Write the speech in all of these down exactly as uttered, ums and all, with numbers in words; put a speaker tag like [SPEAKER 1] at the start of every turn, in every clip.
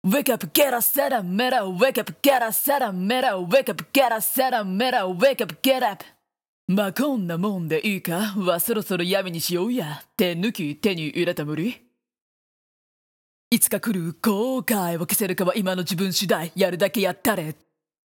[SPEAKER 1] Wake up, get up, set up, meta. Wake up, get up, set up, meta. Wake up, get up, set up, meta. Wake up, get up. まあこんなもんでいいか。はそろそろ闇にしようや。手抜き手に入れた無理。いつか来る後悔を消せるかは今の自分次第。やるだけやったれ。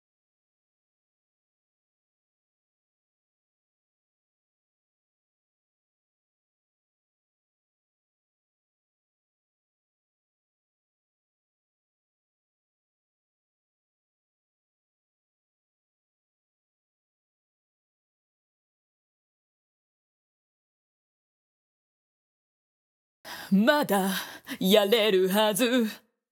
[SPEAKER 1] まだやれるはず。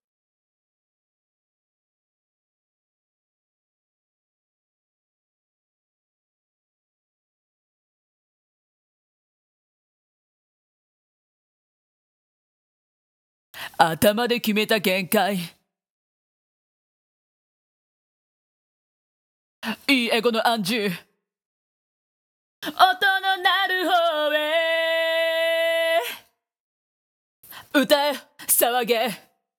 [SPEAKER 1] 頭で決めた限界。いいエゴの暗示。音の鳴る方へ歌え騒げ。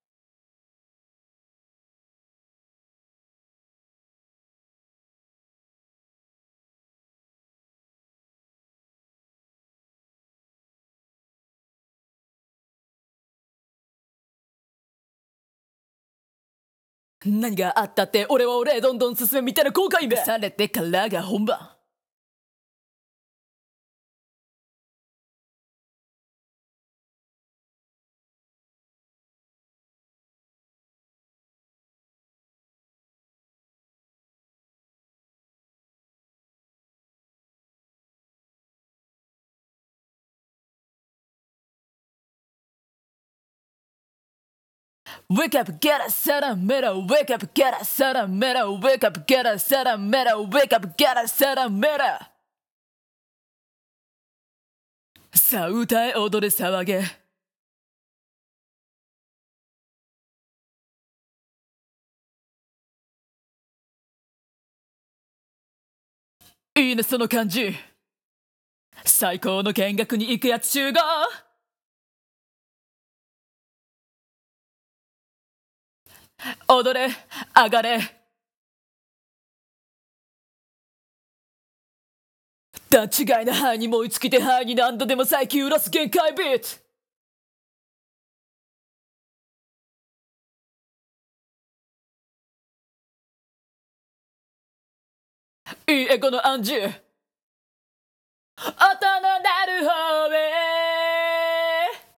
[SPEAKER 1] 何があったって俺は俺どんどん進めみたいな後悔めされてからが本番。Wake up, get a set up, middle. Wake up, get a set up, middle. Wake up, get a set up, middle. Wake up, get a set up, middle. さあ歌え踊れ騒げ。いいねその感じ。最高の見学に行くやつ集合。踊れ上がれ。段違いな範囲に燃え尽きて範囲に何度でも再起揺らす限界ビート。いいエゴの暗示。